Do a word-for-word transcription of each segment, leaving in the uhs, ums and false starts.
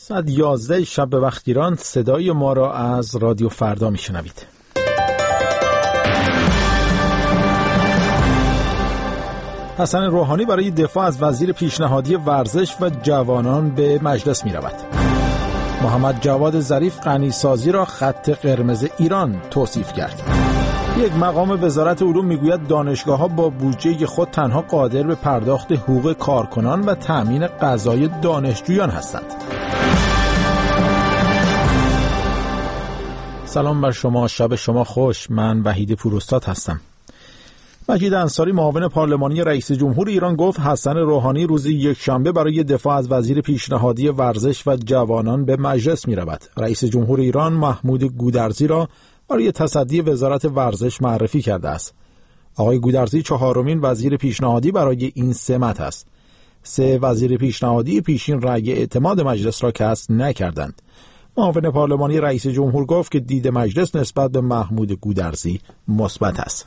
ساعت یازده شب به وقت ایران صدای ما را از رادیو فردا میشنوید. حسن روحانی برای دفاع از وزیر پیشنهادی ورزش و جوانان به مجلس می رود. محمد جواد ظریف غنیسازی را خط قرمز ایران توصیف کرد. یک مقام وزارت علوم میگوید دانشگاه‌ها با بودجه خود تنها قادر به پرداخت حقوق کارکنان و تأمین غذای دانشجویان هستند. سلام بر شما، شب شما خوش. من وحید پوراستاد هستم. مجید انصاری معاون پارلمانی رئیس جمهور ایران گفت حسن روحانی روز یکشنبه برای دفاع از وزیر پیشنهادی ورزش و جوانان به مجلس می رود. رئیس جمهور ایران محمود گودرزی را برای تصدی وزارت ورزش معرفی کرده است. آقای گودرزی چهارمین وزیر پیشنهادی برای این سمت است. سه وزیر پیشنهادی پیشین رأی اعتماد مجلس را کسب نکردند. معاون پارلمانی رئیس جمهور گفت که دید مجلس نسبت به محمود گودرزی مثبت است.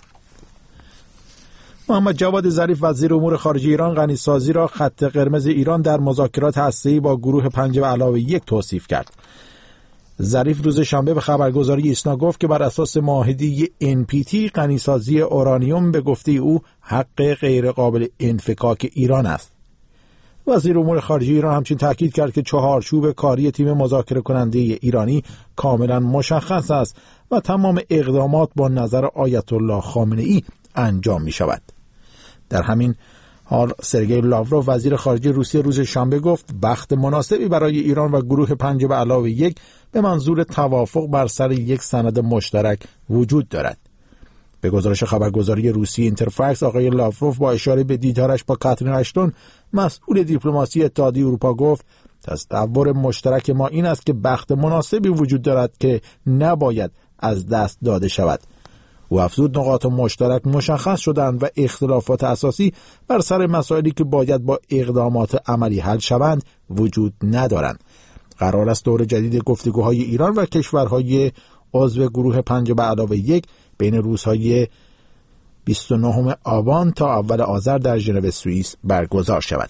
محمد جواد ظریف وزیر امور خارجه ایران غنیسازی را خط قرمز ایران در مذاکرات هسته‌ای با گروه پنج به علاوه یک توصیف کرد. ظریف روز شنبه به خبرگزاری ایسنا گفت که بر اساس معاهده ان پی تی غنیسازی اورانیوم به گفته او حق غیر قابل انفکاک ایران است. وزیر امور خارجه ایران همچنین تاکید کرد که چهارچوب کاری تیم مذاکره کننده ایرانی کاملا مشخص است و تمام اقدامات با نظر آیت الله خامنه‌ای انجام می شود. در همین حال سرگئی لاوروف وزیر خارجه روسیه روز شنبه گفت بخت مناسبی برای ایران و گروه پنج به علاوه یک به منظور توافق بر سر یک سند مشترک وجود دارد. به گزارش خبرگزاری روسیه اینترفکس آقای لاوروف با اشاره به دیدارش با کاترین اشتون مسئول دیپلماسی اتحادیه اروپا گفت تصور مشترک ما این است که بخت مناسبی وجود دارد که نباید از دست داده شود. و افزود نقاط مشترک مشخص شدند و اختلافات اساسی بر سر مسائلی که باید با اقدامات عملی حل شوند وجود ندارند. قرار است دور جدید گفتگوهای ایران و کشورهای عضو گروه پنج به علاوه یک بین روزهای بیست و نهم آبان تا اول آذر در ژنو سوئیس برگزار شود.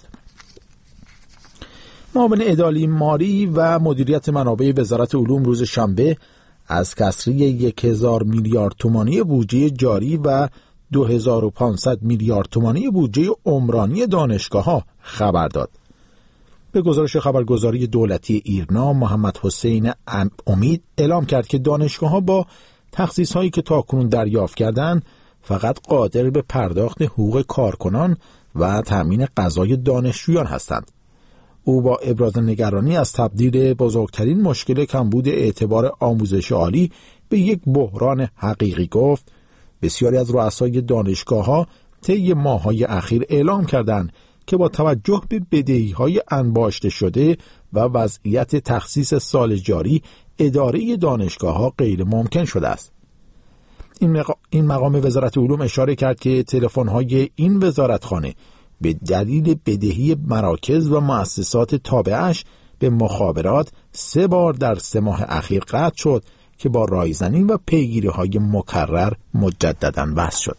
معاون اداری مالی و مدیریت منابع وزارت علوم روز شنبه از کسری یک هزار میلیارد تومانی بودجه جاری و دو هزار و پانصد میلیارد تومانی بودجه عمرانی دانشگاه‌ها خبر داد. به گزارش خبرگزاری دولتی ایرنا محمد حسین امید اعلام کرد که دانشگاه‌ها با تخصیص‌هایی که تاکنون دریافت کردند فقط قادر به پرداخت حقوق کارکنان و تأمین غذای دانشجویان هستند. او با ابراز نگرانی از تبدیل بزرگترین مشکل کمبود اعتبار آموزش عالی به یک بحران حقیقی گفت بسیاری از رؤسای دانشگاه‌ها طی ماه‌های اخیر اعلام کردند که با توجه به بدهی‌های انباشته شده و وضعیت تخصیص سال جاری اداره دانشگاه‌ها غیر ممکن شده است. این, مق... این مقام وزارت علوم اشاره کرد که تلفن‌های این وزارتخانه به دلیل بدهی مراکز و مؤسسات تابعش به مخابرات سه بار در سه ماه اخیر قطع شد که با رایزنی و پیگیری‌های مکرر مجدداً وصل شد.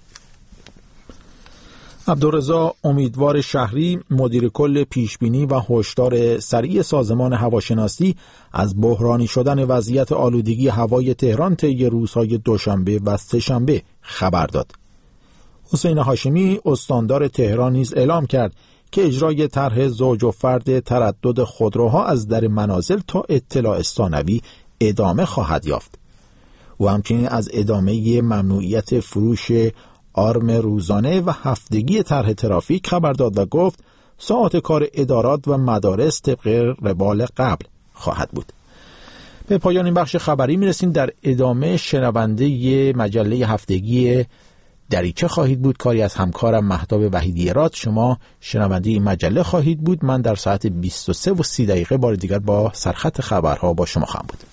عبدالرضا امیدوار شهری مدیر کل پیشبینی و هشدار سریع سازمان هواشناسی از بحرانی شدن وضعیت آلودگی هوای تهران طی روزهای دوشنبه و سه‌شنبه خبر داد. حسین هاشمی استاندار تهران نیز اعلام کرد که اجرای طرح زوج و فرد تردد خودروها از در منازل تا اطلاع ثانوی ادامه خواهد یافت. او همچنین از ادامه ممنوعیت فروش آرم روزانه و هفتگی طرح ترافیک خبر داد و گفت ساعات کار ادارات و مدارس طبق روال قبل خواهد بود. به پایان این بخش خبری میرسیم. در ادامه شنونده مجله هفتگی دریچه خواهید بود، کاری از همکارم مهتاب وحیدی راد. شما شنونده این مجله خواهید بود. من در ساعت بیست و سه و سی دقیقه بار دیگر با سرخط خبرها با شما خواهم بود.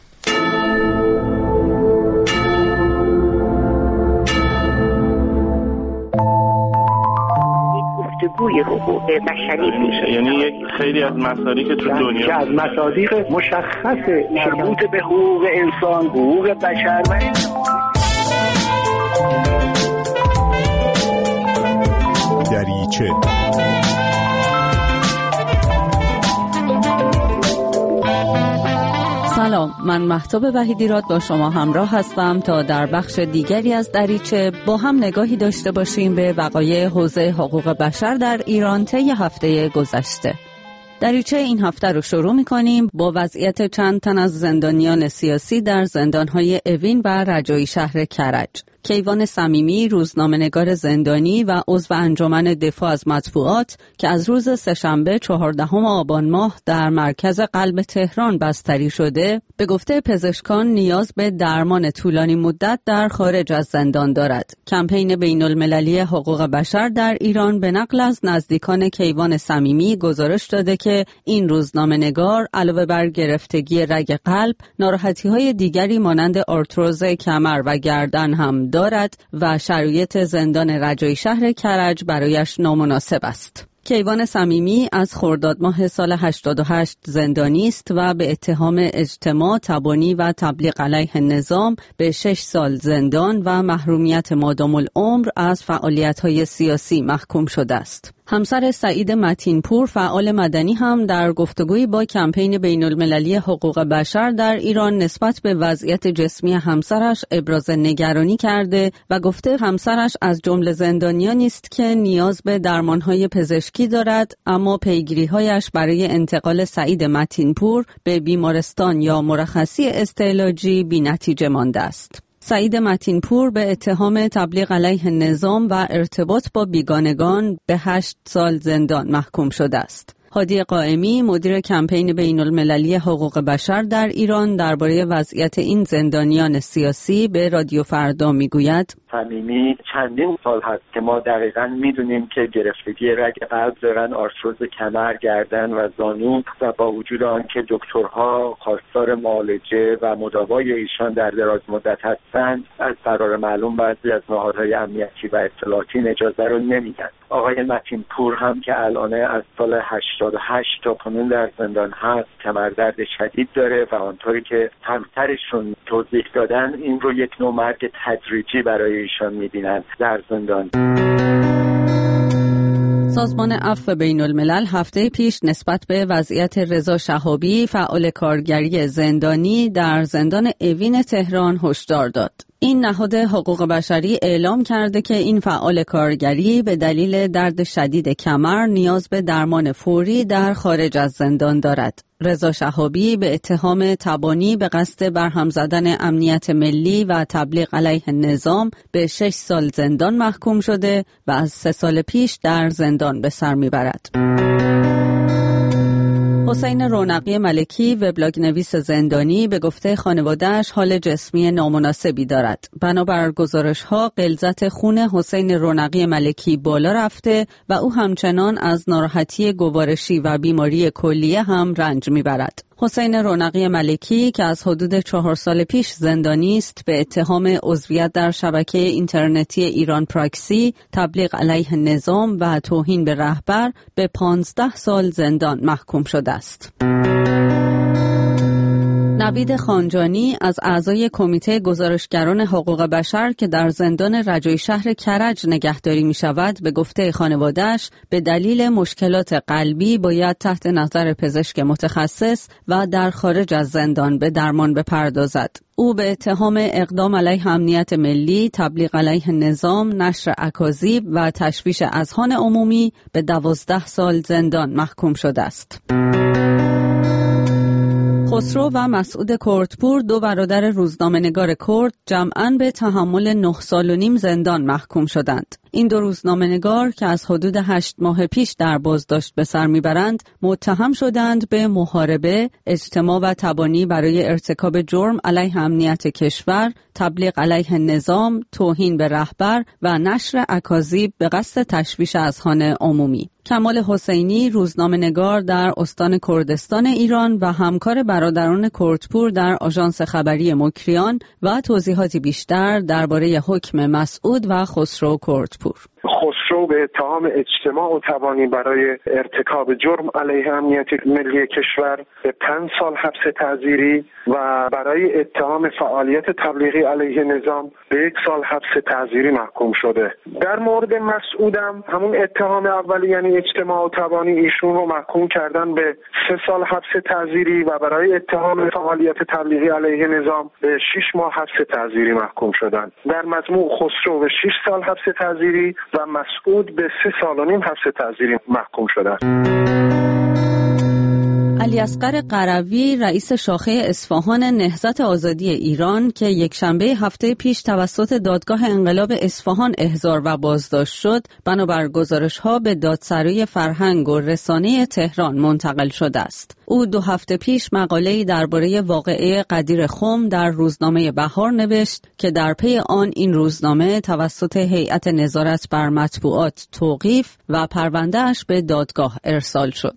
گفتگوی حقوق بشری میشه، یعنی یک خیلی از مصادیق که تو دنیا که از مصادیق مشخص مربوط به حقوق انسان، حقوق بشر و دریچه سلام، من مهتاب وحیدیراد با شما همراه هستم تا در بخش دیگری از دریچه با هم نگاهی داشته باشیم به وقایع حوزه حقوق بشر در ایران طی هفته گذشته. دریچه این هفته رو شروع می‌کنیم با وضعیت چند تن از زندانیان سیاسی در زندان‌های اوین و رجایی شهر کرج. کیوان صمیمی، روزنامه‌نگار زندانی و عضو انجمن دفاع از مطبوعات که از روز سه‌شنبه چهاردهم آبان ماه در مرکز قلب تهران بستری شده، به گفته پزشکان نیاز به درمان طولانی مدت در خارج از زندان دارد. کمپین بین‌المللی حقوق بشر در ایران به نقل از نزدیکان کیوان صمیمی گزارش داده که این روزنامه‌نگار علاوه بر گرفتگی رگ قلب، ناراحتی‌های دیگری مانند آرتروز کمر و گردن هم دارد و شرایط زندان رجایی شهر کرج برایش نامناسب است. کیوان صمیمی از خرداد ماه سال هشتاد و هشت زندانی است و به اتهام اجتماع، تبانی و تبلیغ علیه نظام به شش سال زندان و محرومیت مادام العمر از فعالیت‌های سیاسی محکوم شده است. همسر سعید متین‌پور فعال مدنی هم در گفتگویی با کمپین بین‌المللی حقوق بشر در ایران نسبت به وضعیت جسمی همسرش ابراز نگرانی کرده و گفته همسرش از جمله زندانیانی است که نیاز به درمان‌های پزشکی دارد، اما پیگیری‌هایش برای انتقال سعید متین‌پور به بیمارستان یا مرخصی استعلاجی بی‌نتیجه مانده است. سعید متین‌پور به اتهام تبلیغ علیه نظام و ارتباط با بیگانگان به هشت سال زندان محکوم شده است. هادی قائمی، مدیر کمپین بین‌المللی حقوق بشر در ایران، درباره وضعیت این زندانیان سیاسی به رادیو فردا میگوید: صمیمی چندین سال هست که ما دقیقاً میدونیم که گرفتگی رگ قلب دارن، آرتروز کمر، گردن و زانو، و با وجود آن که دکترها خواستار معالجه و مداوای ایشان در دراز مدت هستند، از قرار معلوم بعضی از نهادهای امنیتی و اطلاعاتی اجازه رو نمیدن. آقای متین‌پور هم که الان از سال هشتاد و هشت تا کنون در زندان هست، کمردرد شدید داره و آنطوری که همسرشون توضیح دادن این رو یک نوع مرگ تدریجی برای ایشان می‌بینند در زندان. سازمان عفو بین‌الملل هفته پیش نسبت به وضعیت رضا شهابی، فعال کارگری زندانی در زندان اوین تهران هشدار داد. این نهاد حقوق بشری اعلام کرده که این فعال کارگری به دلیل درد شدید کمر نیاز به درمان فوری در خارج از زندان دارد. رضا شهابی به اتهام تبانی به قصد برهم زدن امنیت ملی و تبلیغ علیه نظام به شش سال زندان محکوم شده و از سه سال پیش در زندان به سر میبرد. حسین رونقی ملکی، وبلاگ نویس زندانی، به گفته خانواده‌اش حال جسمی نامناسبی دارد. بنابر گزارش‌ها غلظت خون حسین رونقی ملکی بالا رفته و او همچنان از ناراحتی گوارشی و بیماری کلیه هم رنج می‌برد. حسین رونقی ملکی که از حدود چهار سال پیش زندانی است، به اتهام عضویت در شبکه اینترنتی ایران پراکسی، تبلیغ علیه نظام و توهین به رهبر به پانزده سال زندان محکوم شده است. نوید خانجانی از اعضای کمیته گزارشگران حقوق بشر که در زندان رجایی شهر کرج نگهداری می شود، به گفته خانواده‌اش به دلیل مشکلات قلبی باید تحت نظر پزشک متخصص و در خارج از زندان به درمان بپردازد. او به اتهام اقدام علیه امنیت ملی، تبلیغ علیه نظام، نشر اکاذیب و تشویش اذهان عمومی به دوازده سال زندان محکوم شده است. خسرو و مسعود کردپور، دو برادر روزنامه‌نگار کرد، جمعاً به تحمل نه سال و نیم زندان محکوم شدند. این دو روزنامه‌نگار که از حدود هشت ماه پیش در بازداشت به سر میبرند، متهم شدند به محاربه، اجتماع و تبانی برای ارتکاب جرم علیه امنیت کشور، تبلیغ علیه نظام، توهین به رهبر و نشر اکاذیب به قصد تشویش اذهان عمومی. کمال حسینی، روزنامه‌نگار در استان کردستان ایران و همکار برادران کردپور در آژانس خبری مکریان و توضیحاتی بیشتر درباره حکم مسعود و خسرو کردپور. خسرو به اتهام اجتماع و تبانی برای ارتکاب جرم علیه امنیت ملی کشور به پنج سال حبس تعزیری و برای اتهام فعالیت تبلیغی علیه نظام به یک سال حبس تعزیری محکوم شده. در مورد مسعودم همون اتهام اولی یعنی اجتماع و تبانی، ایشون رو محکوم کردن به سه سال حبس تعزیری و برای اتهام فعالیت تبلیغی علیه نظام به شش ماه حبس تعزیری محکوم شدن. در مجموع خسرو به شش سال حبس تعزیری و مسعود به سه سال و نیم حبس تعزیری محکوم شدن. علیاصغر قروی، رئیس شاخه اصفهان نهضت آزادی ایران که یک شنبه هفته پیش توسط دادگاه انقلاب اصفهان احضار و بازداشت شد، بنابر گزارش‌ها به دادسرای فرهنگ و رسانه تهران منتقل شده است. او دو هفته پیش مقاله‌ای درباره واقعه قدیر خم در روزنامه بهار نوشت که در پی آن این روزنامه توسط هیئت نظارت بر مطبوعات توقیف و پرونده‌اش به دادگاه ارسال شد.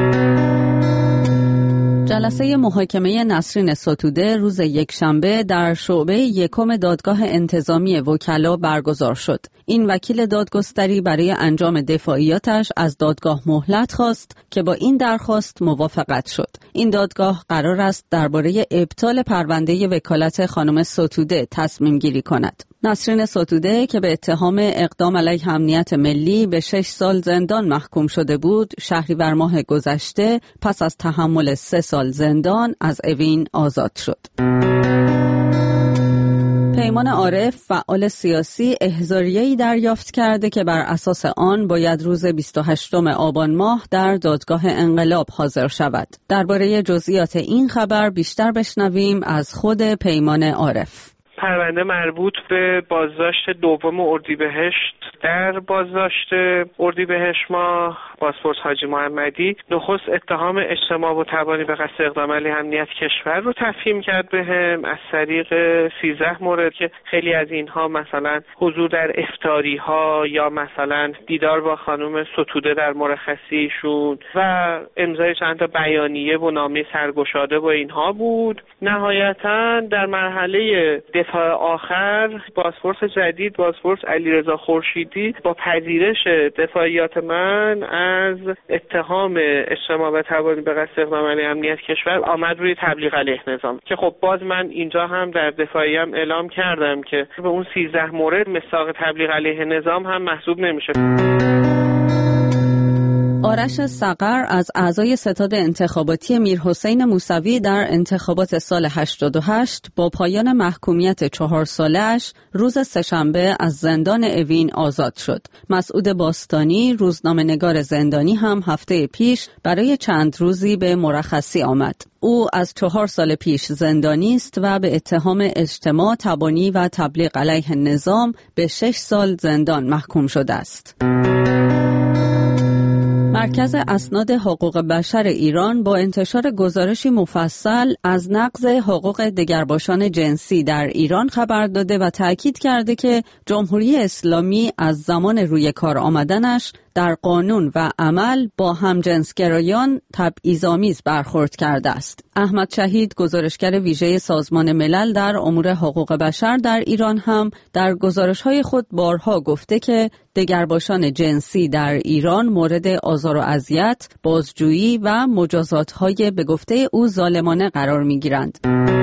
جلسه محاکمه نسرین ستوده روز یکشنبه در شعبه یکم دادگاه انتظامی وکلا برگزار شد. این وکیل دادگستری برای انجام دفاعیاتش از دادگاه مهلت خواست که با این درخواست موافقت شد. این دادگاه قرار است درباره ابطال پرونده وکالت خانم ستوده تصمیم گیری کند. نسرین ستوده که به اتهام اقدام علیه امنیت ملی به شش سال زندان محکوم شده بود، شهریور ماه گذشته پس از تحمل سه سال زندان از اوین آزاد شد. پیمان عارف، فعال سیاسی، احضاریه‌ای دریافت کرده که بر اساس آن باید روز بیست و هشتم آبان ماه در دادگاه انقلاب حاضر شود. درباره جزئیات این خبر بیشتر بشنویم از خود پیمان عارف. پرونده مربوط به بازداشت دوم اردیبهشت. در بازداشت اردیبهشت ماه بازپرس حاجی محمدی نخست اتهام اجتماع و تبانی به قصد اقدام علیه امنیت کشور رو تفهیم کرد بهم از طریق سیزده مورد که خیلی از اینها مثلا حضور در افطاری ها یا مثلا دیدار با خانم ستوده در مرخصیشون و امضای چند تا بیانیه و نامه سرگشاده و اینها بود. نهایتا در مرحله دفاع آخر بازپرس جدید بازپرس علیرضا خورشیدی با پذیرش دفاعیات من از اتهام اجتماع و تبانی به قصد اقدام علیه امنیت کشور آمد روی تبلیغ علیه نظام که خب باز من اینجا هم در دفاعیم اعلام کردم که به اون سیزده مورد مصداق تبلیغ علیه نظام هم محسوب نمیشه. آرش صقر از اعضای ستاد انتخاباتی میرحسین موسوی در انتخابات سال هشتاد و هشت با پایان محکومیت چهار سالش روز سه‌شنبه از زندان اوین آزاد شد. مسعود باستانی، روزنامه‌نگار زندانی هم هفته پیش برای چند روزی به مرخصی آمد. او از چهار سال پیش زندانی است و به اتهام اجتماع تبانی و تبلیغ علیه نظام به شش سال زندان محکوم شده است. مرکز اسناد حقوق بشر ایران با انتشار گزارشی مفصل از نقض حقوق دگرباشان جنسی در ایران خبر داده و تأکید کرده که جمهوری اسلامی از زمان روی کار آمدنش در قانون و عمل با همجنسگرایان تبعیض‌آمیز برخورد کرده است. احمد شهید، گزارشگر ویژه سازمان ملل در امور حقوق بشر در ایران هم در گزارش‌های خود بارها گفته که دگرباشان جنسی در ایران مورد آزار و اذیت، بازجویی و مجازات‌های به گفته او ظالمانه قرار می‌گیرند.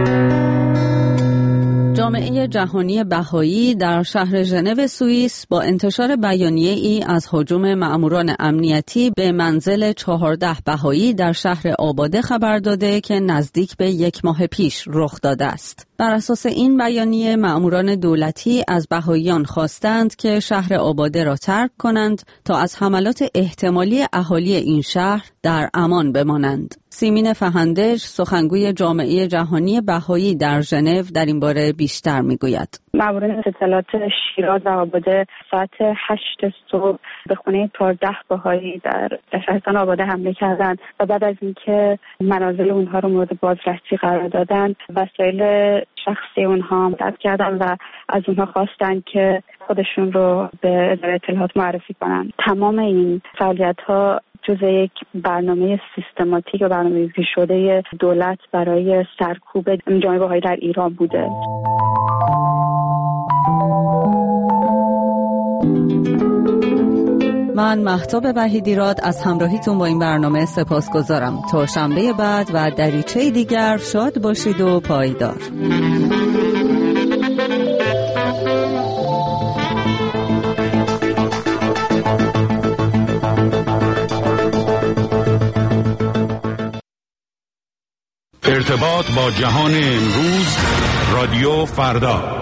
جامعه جهانی بهایی در شهر ژنو سوئیس با انتشار بیانیه‌ای از هجوم مأموران امنیتی به منزل چهارده بهایی در شهر آباده خبر داده که نزدیک به یک ماه پیش رخ داده است. بر اساس این بیانیه مأموران دولتی از بهاییان خواستند که شهر آباده را ترک کنند تا از حملات احتمالی اهالی این شهر در امان بمانند. سیمین فهندج، سخنگوی جامعه جهانی بهایی در ژنو، در این باره بیشتر میگوید. مأموران اطلاعات شیراز و آباده ساعت هشت صبح به خانه چهارده بهایی در شهرستان آباده حمله کردند و بعد از اینکه منازل اونها رو مورد بازرسی قرار دادن، وسایل شخصی اونها ضبط کردن و از اونها خواستن که خودشون رو به اداره اطلاعات معرفی کنن. تمام این فعالیت‌ها جزء یک برنامه سیستماتیک و برنامه‌ریزی شده دولت برای سرکوب جامعه بهایی در ایران بوده. من مهتاب وحیدیراد از همراهیتون با این برنامه سپاسگزارم. تا شنبه بعد و دریچه دیگر شاد باشید و پایدار. ارتباط با جهان امروز، رادیو فردا.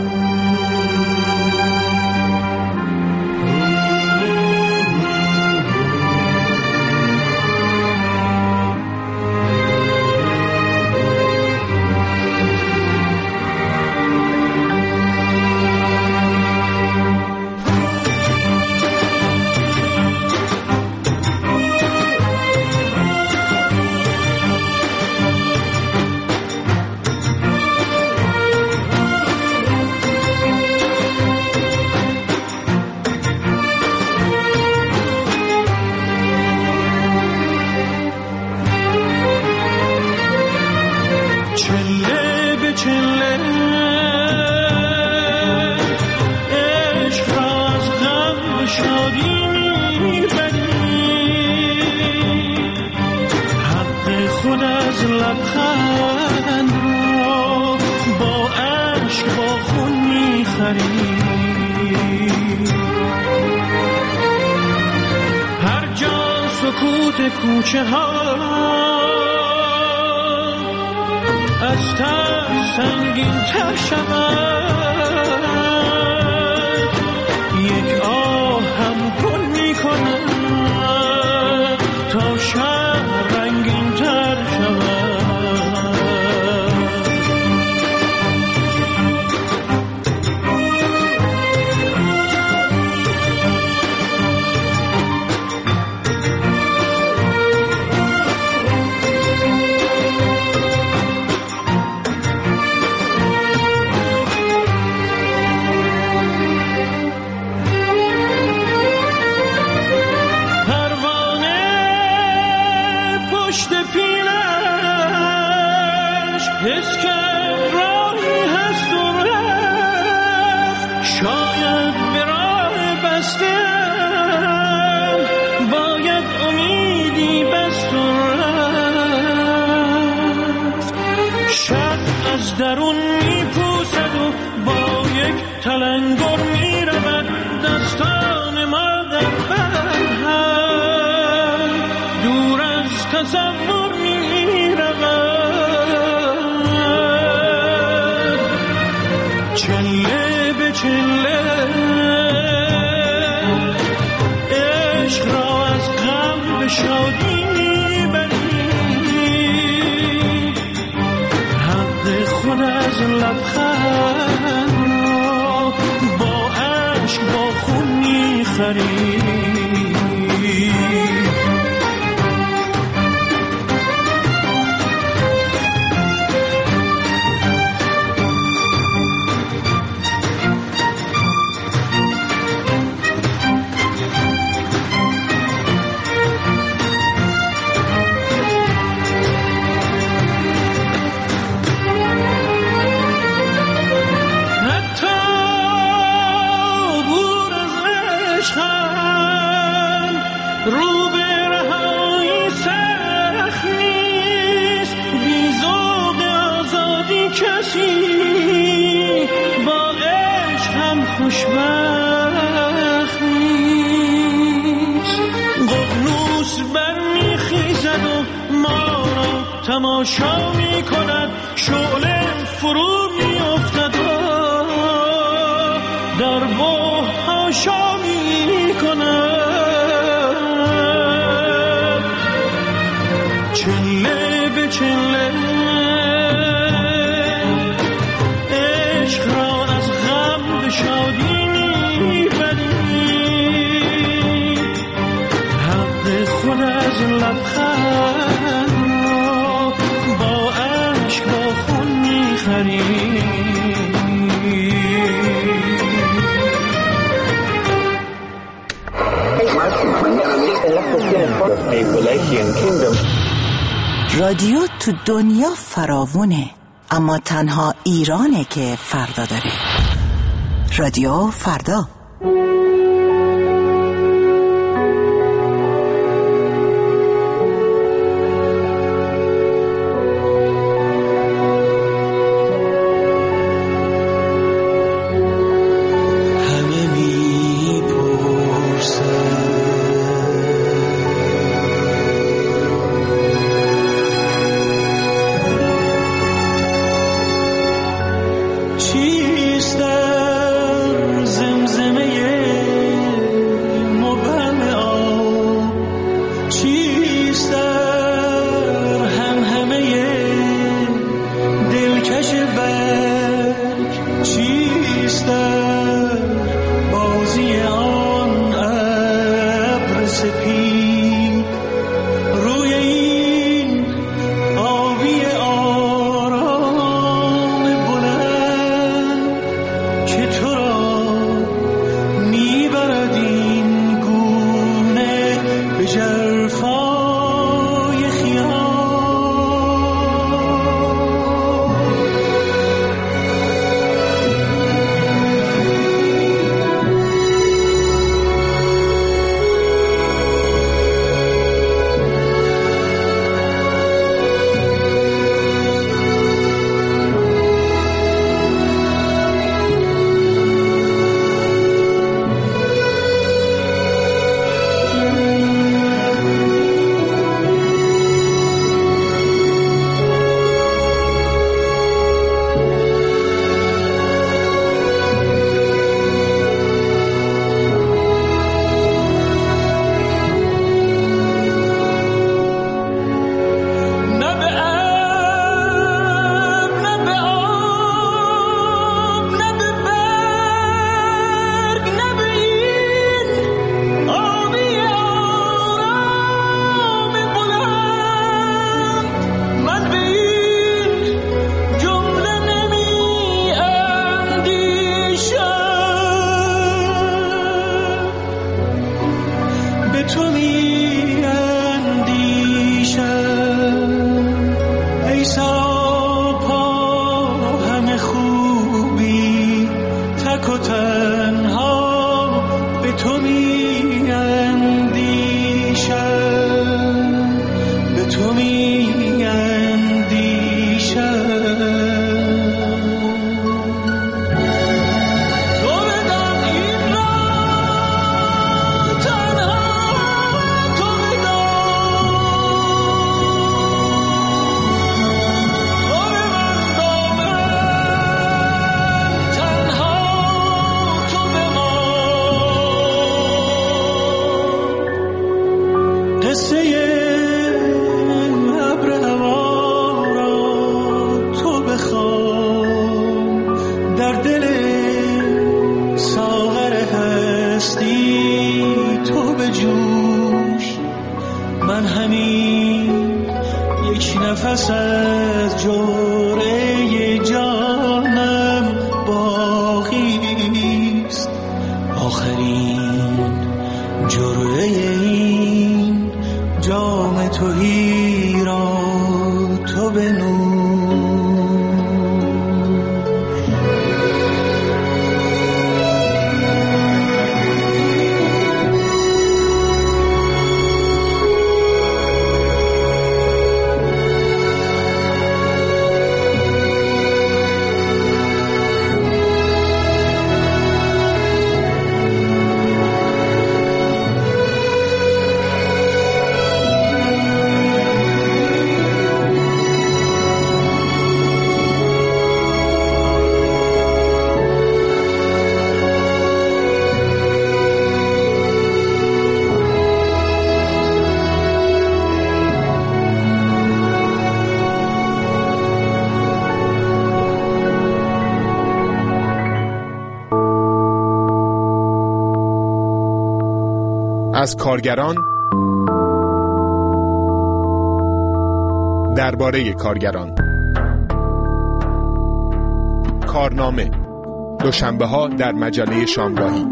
هر جا سکوت کوچه ها از ترس سنگین تر شود، یک آه هم گل می کند تا شب رنگین تر شود. حس کرد راهی هست و رفت، شاید به راه بستم باید امیدی بست و رفت. شب از درون میپوسد و با یک تلنگر میرود، دستان ما در هم دور از تصور میرود. چله به چله عشق را از غم به شادی میبری، حق خود از لبخند را با عشق با خون میخری. رو به رهایی سخت نیست، بی ذوق آزادی کسی با عشق هم خوشبخت نیست. ققنوس برمیخیزد و ما را تماشا میکند، شعله فرو میافتد و در بحر حاشا میکند. چله به چله عشق را از غم به شادی میبری، حق خود از لبخند را با عشق با خون میخری. رادیو تو دنیا فراوونه، اما تنها ایرانه که فردا داره. رادیو فردا. یک نفس از جرعه جانم باقی است، آخرین جرعه این جام تهی را تو بنوش. از کارگران درباره کارگران. کارنامه دوشنبه ها در مجله شامگاهی.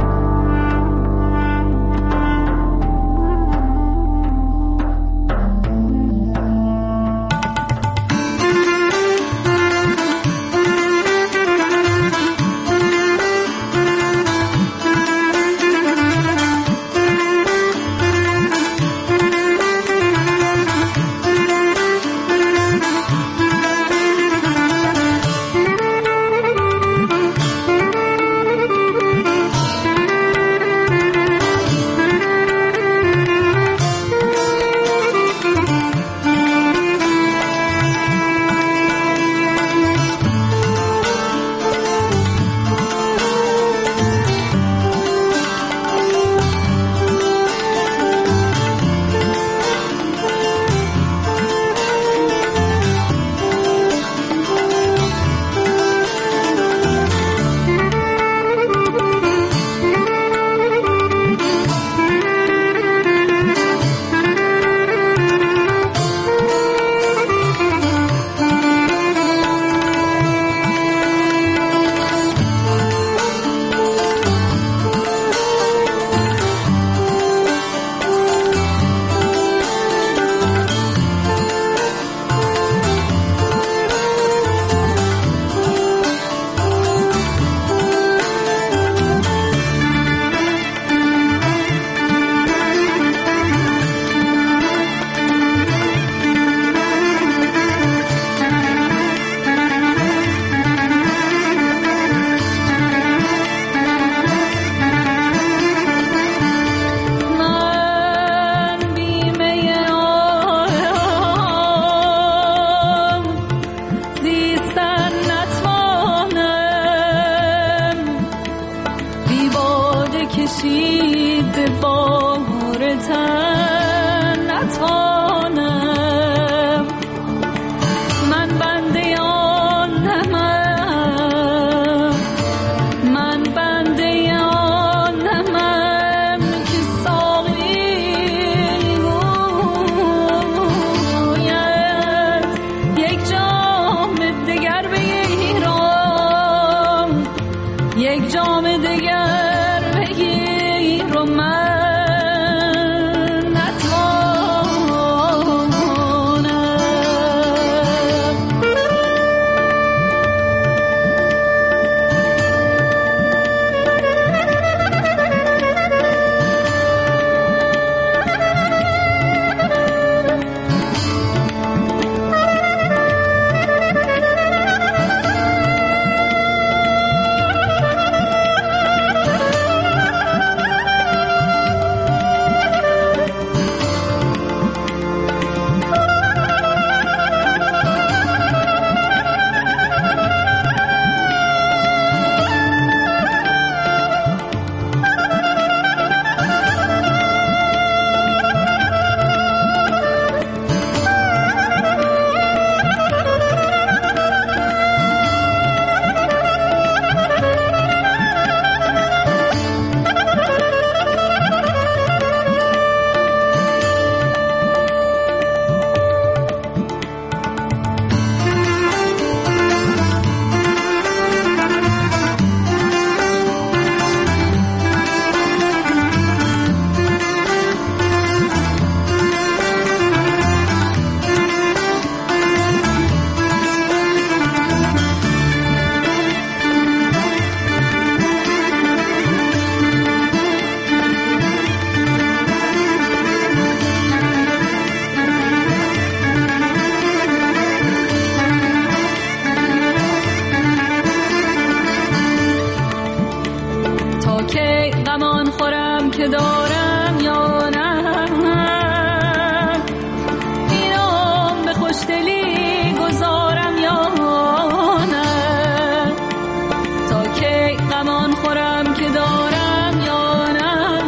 خوشدلی گذارم یا نه، تا که غمان خورم که دارم یا نه،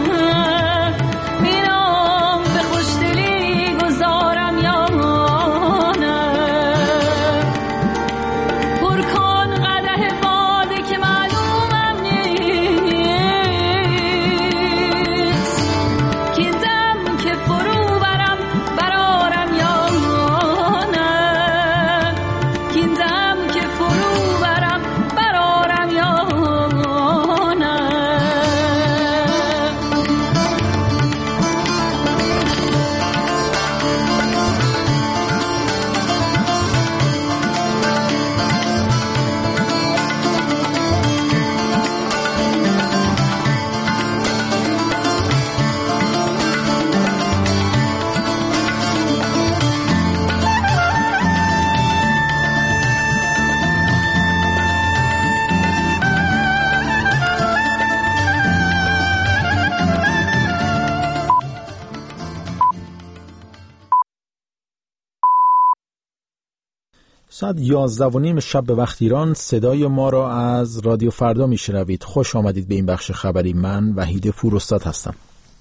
اینام به خوشدلی گذارم یا نه. پر کن قدح باده که معلومم نیست، که دم که فرو برم برارم یا نه، که دم که فرو برم برارم یا نه. ساعت یازده و نیم شب به وقت ایران صدای ما را از رادیو فردا میشنوید. خوش آمدید به این بخش خبری. من وحید پوراستاد هستم.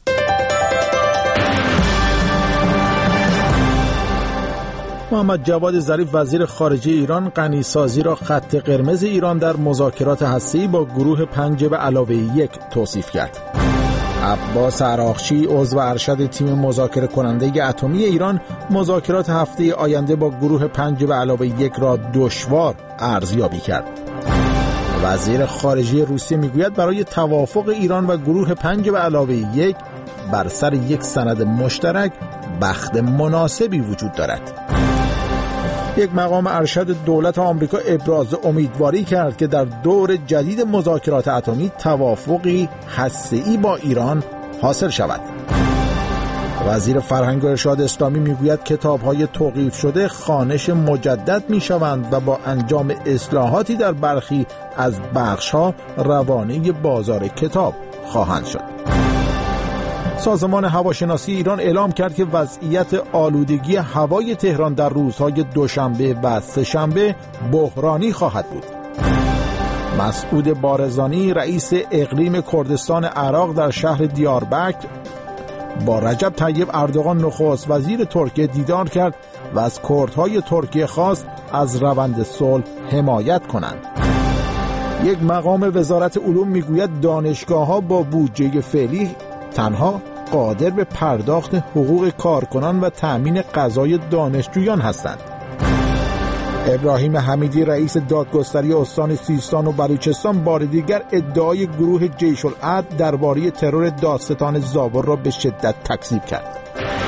محمد جواد ظریف وزیر خارجه ایران غنیسازی را خط قرمز ایران در مذاکرات هسته‌ای با گروه پنج به علاوه یک توصیف کرد. عباس عراقچی عضو ارشد تیم مذاکره کننده اتمی ایران مذاکرات هفته آینده با گروه پنج به علاوه یک را دشوار ارزیابی کرد. وزیر خارجه روسیه میگوید برای توافق ایران و گروه پنج به علاوه یک بر سر یک سند مشترک بخت مناسبی وجود دارد. یک مقام ارشد دولت آمریکا ابراز امیدواری کرد که در دور جدید مذاکرات اتمی توافقی هسته‌ای با ایران حاصل شود. وزیر فرهنگ و ارشاد اسلامی میگوید کتاب‌های توقیف شده خوانش مجدد می‌شوند و با انجام اصلاحاتی در برخی از بخش‌ها روانه بازار کتاب خواهند شد. سازمان هواشناسی ایران اعلام کرد که وضعیت آلودگی هوای تهران در روزهای دوشنبه و سه‌شنبه بحرانی خواهد بود. مسعود بارزانی رئیس اقلیم کردستان عراق در شهر دیاربکر با رجب طیب اردوغان نخست وزیر ترکیه دیدار کرد و از کردهای ترکیه خواست از روند صلح حمایت کنند. یک مقام وزارت علوم میگوید دانشگاه‌ها با بودجه فعلی تنها قادر به پرداخت حقوق کارکنان و تأمین غذای دانشجویان هستند. ابراهیم حمیدی رئیس دادگستری استان سیستان و بلوچستان بار دیگر ادعای گروه جیش العدل درباره ترور دادستان زابل را به شدت تکذیب کرد.